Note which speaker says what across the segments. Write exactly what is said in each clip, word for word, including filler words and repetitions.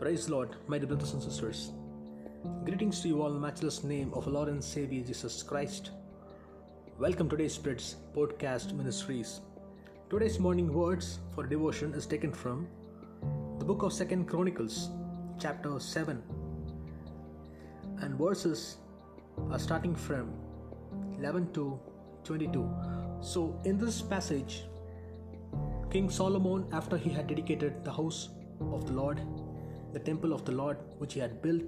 Speaker 1: Praise the Lord, my dear brothers and sisters. Greetings to you all in the matchless name of our Lord and Savior Jesus Christ. Welcome to today's Spirit's podcast ministries. Today's morning words for devotion is taken from the book of Second Chronicles, chapter seven, and verses are starting from eleven to twenty-two. So, in this passage, King Solomon, after he had dedicated the house of the Lord, the temple of the Lord which he had built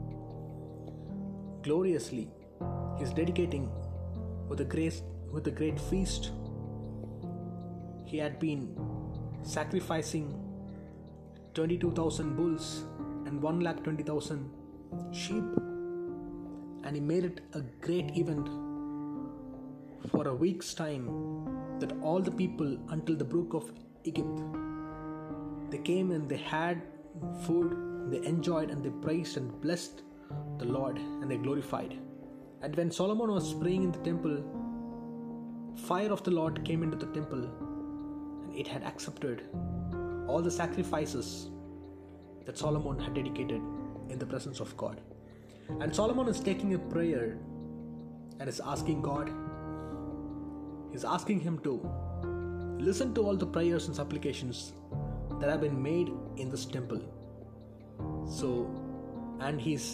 Speaker 1: gloriously, he is dedicating with a great with a great feast. He had been sacrificing twenty-two thousand bulls and one lakh twenty thousand sheep, and he made it a great event for a week's time, that all the people until the brook of Egypt, they came and they had food, they enjoyed and they praised and blessed the Lord and they glorified. And when Solomon was praying in the temple, fire of the Lord came into the temple, and it had accepted all the sacrifices that Solomon had dedicated in the presence of God. And Solomon is taking a prayer and is asking God, he's asking him to listen to all the prayers and supplications that have been made in this temple. So, and he's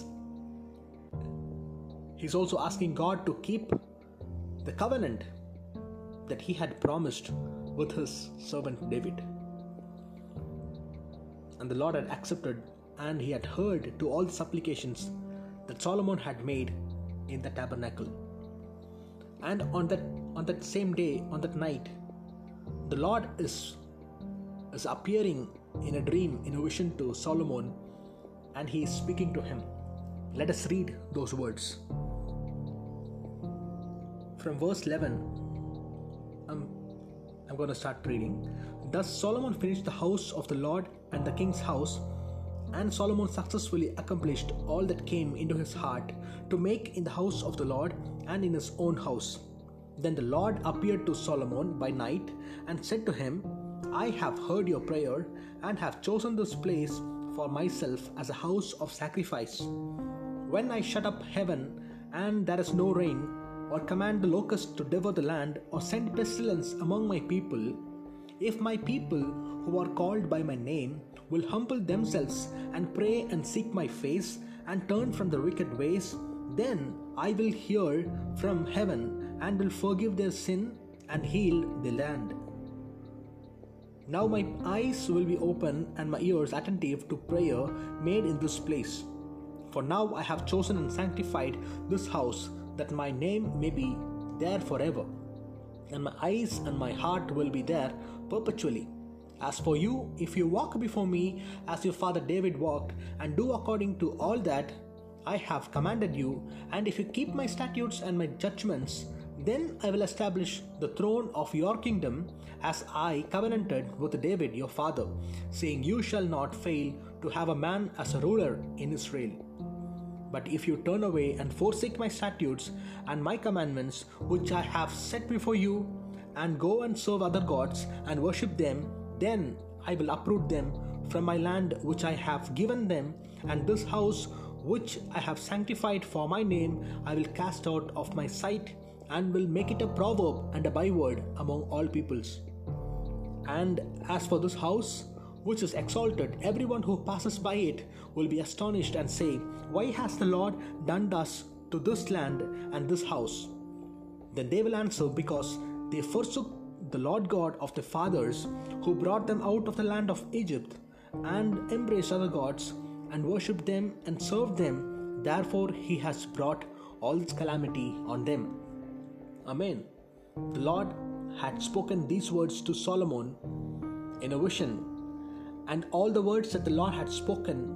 Speaker 1: he's also asking God to keep the covenant that he had promised with his servant David. And the Lord had accepted, and he had heard to all the supplications that Solomon had made in the tabernacle. And on that on that same day, on that night, the Lord is is appearing in a dream, in a vision to Solomon, and he is speaking to him. Let us read those words. From verse eleven, I'm, I'm going to start reading. Thus Solomon finished the house of the Lord and the king's house, and Solomon successfully accomplished all that came into his heart to make in the house of the Lord and in his own house. Then the Lord appeared to Solomon by night and said to him, I have heard your prayer and have chosen this place for myself as a house of sacrifice. When I shut up heaven and there is no rain, or command the locusts to devour the land, or send pestilence among my people, if my people who are called by my name will humble themselves and pray and seek my face and turn from their wicked ways, then I will hear from heaven and will forgive their sin and heal the land. Now my eyes will be open and my ears attentive to prayer made in this place. For now I have chosen and sanctified this house, that my name may be there forever, and my eyes and my heart will be there perpetually. As for you, if you walk before me as your father David walked, and do according to all that I have commanded you, and if you keep my statutes and my judgments, then I will establish the throne of your kingdom as I covenanted with David your father, saying, you shall not fail to have a man as a ruler in Israel. But if you turn away and forsake my statutes and my commandments which I have set before you, and go and serve other gods and worship them, then I will uproot them from my land which I have given them, and this house which I have sanctified for my name I will cast out of my sight, and will make it a proverb and a byword among all peoples. And as for this house which is exalted, everyone who passes by it will be astonished and say, why has the Lord done thus to this land and this house? Then they will answer, because they forsook the Lord God of their fathers, who brought them out of the land of Egypt, and embraced other gods, and worshipped them and served them. Therefore he has brought all this calamity on them. Amen. The Lord had spoken these words to Solomon in a vision, and all the words that the Lord had spoken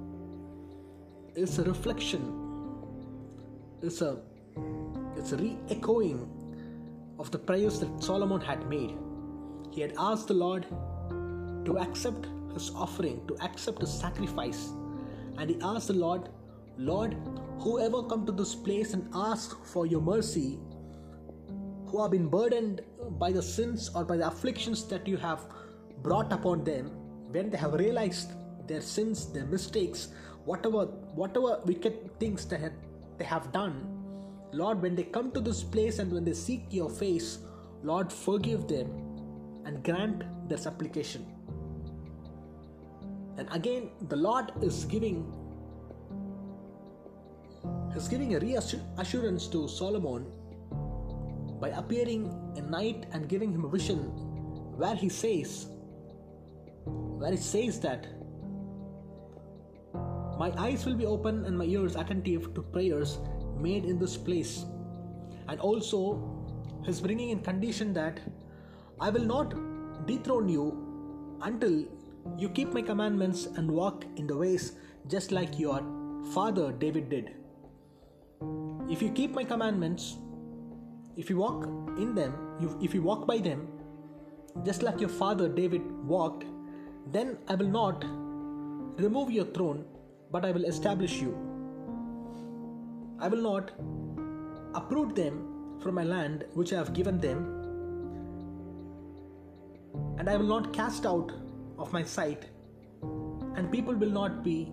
Speaker 1: is a reflection, is a, it's a re-echoing of the prayers that Solomon had made. He had asked the Lord to accept his offering, to accept his sacrifice, and he asked the Lord, Lord, whoever come to this place and ask for your mercy, who have been burdened by the sins or by the afflictions that you have brought upon them, when they have realized their sins, their mistakes, whatever whatever wicked things they, had, they have done. Lord, when they come to this place and when they seek your face, Lord, forgive them and grant their supplication. And again, the Lord is giving is giving a reassurance to Solomon by appearing in night and giving him a vision where he says, where it says that my eyes will be open and my ears attentive to prayers made in this place. And also he's bringing in condition that I will not dethrone you until you keep my commandments and walk in the ways just like your father David did. If you keep my commandments, if you walk in them, you, if you walk by them, just like your father David walked, then I will not remove your throne, but I will establish you. I will not uproot them from my land which I have given them, and I will not cast out of my sight, and people will not be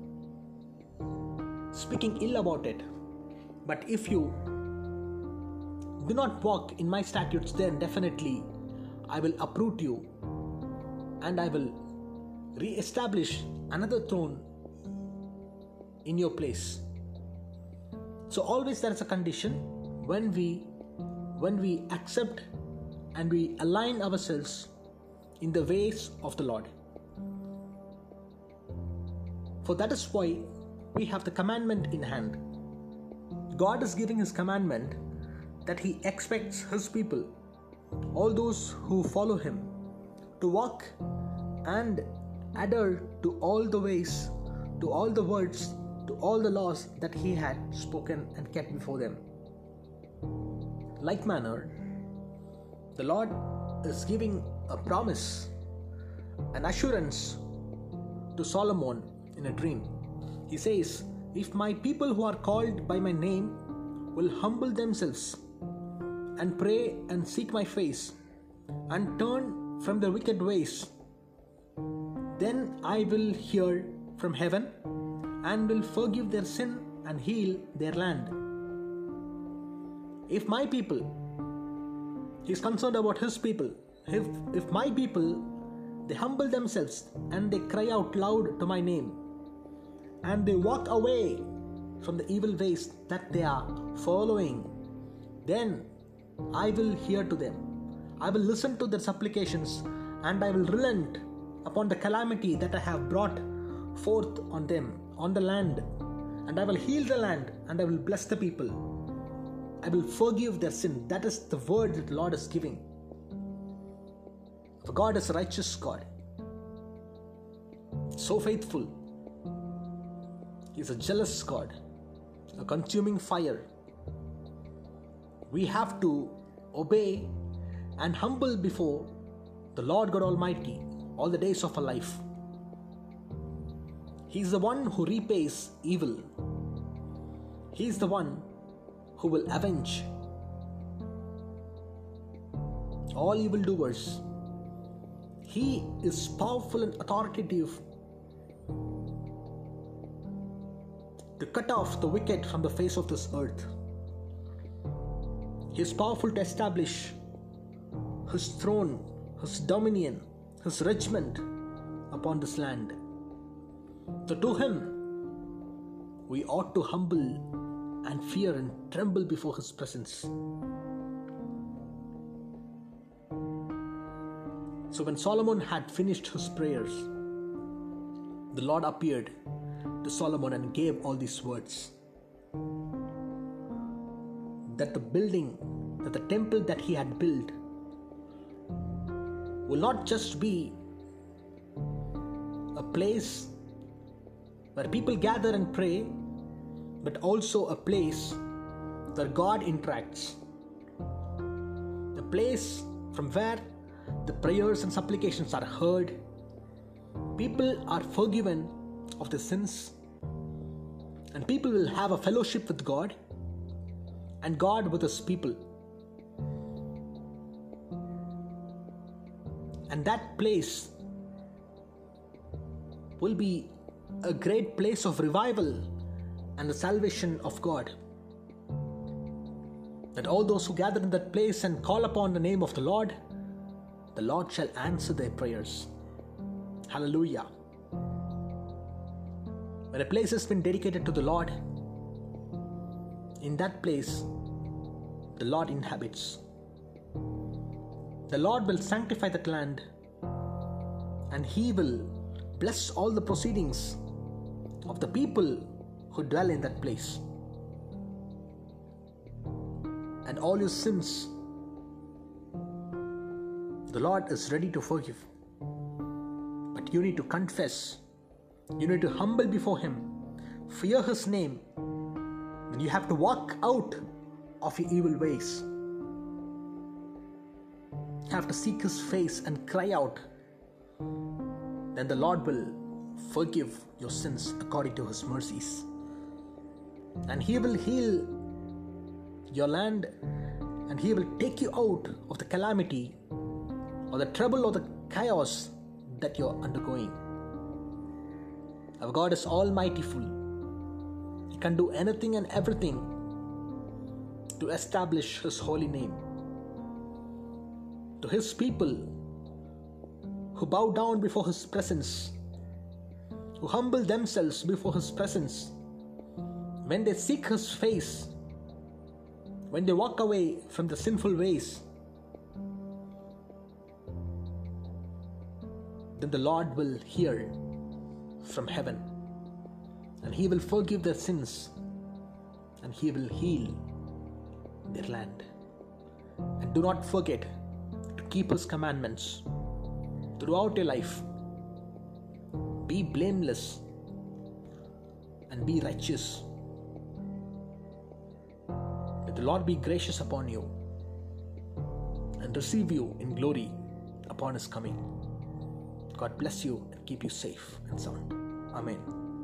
Speaker 1: speaking ill about it. But if you do not walk in my statutes, then definitely I will uproot you and I will re-establish another throne in your place. So always there is a condition when we when we accept and we align ourselves in the ways of the Lord. For that is why we have the commandment in hand. God is giving His commandment that He expects His people, all those who follow Him, to walk and adhere to all the ways, to all the words, to all the laws that He had spoken and kept before them. Like manner, the Lord is giving a promise, an assurance to Solomon in a dream. He says, if my people who are called by my name will humble themselves and pray and seek my face and turn from their wicked ways, then I will hear from heaven and will forgive their sin and heal their land. If my people, He is concerned about His people, if, if my people, they humble themselves and they cry out loud to my name, and they walk away from the evil ways that they are following, then I will hear to them. I will listen to their supplications, and I will relent upon the calamity that I have brought forth on them, on the land, and I will heal the land, and I will bless the people. I will forgive their sin. That is the word that the Lord is giving. For God is a righteous God, so faithful. He is a jealous God, a consuming fire. We have to obey and humble before the Lord God Almighty all the days of our life. He is the one who repays evil. He is the one who will avenge all evildoers. He is powerful and authoritative to cut off the wicked from the face of this earth. He is powerful to establish His throne, His dominion, His regiment upon this land. So to Him we ought to humble and fear and tremble before His presence. So when Solomon had finished his prayers, the Lord appeared to Solomon and gave all these words. That the building, that the temple that he had built will not just be a place where people gather and pray, but also a place where God interacts. A place from where the prayers and supplications are heard, people are forgiven of their sins, and people will have a fellowship with God and God with His people. And that place will be a great place of revival and the salvation of God. That all those who gather in that place and call upon the name of the Lord, the Lord shall answer their prayers. Hallelujah. When a place has been dedicated to the Lord, in that place, the Lord inhabits. The Lord will sanctify that land, and He will bless all the proceedings of the people who dwell in that place. And all your sins, the Lord is ready to forgive. But you need to confess. You need to humble before Him, fear His name, and you have to walk out of your evil ways. You have to seek His face and cry out. Then the Lord will forgive your sins according to His mercies. And He will heal your land, and He will take you out of the calamity or the trouble or the chaos that you're undergoing. Our God is almightyful. He can do anything and everything to establish His holy name. To His people who bow down before His presence, who humble themselves before His presence, when they seek His face, when they walk away from the sinful ways, then the Lord will hear from heaven, and He will forgive their sins, and He will heal their land. And do not forget to keep His commandments throughout your life. Be blameless and be righteous. May the Lord be gracious upon you and receive you in glory upon His coming. God bless you and keep you safe and sound. Amen.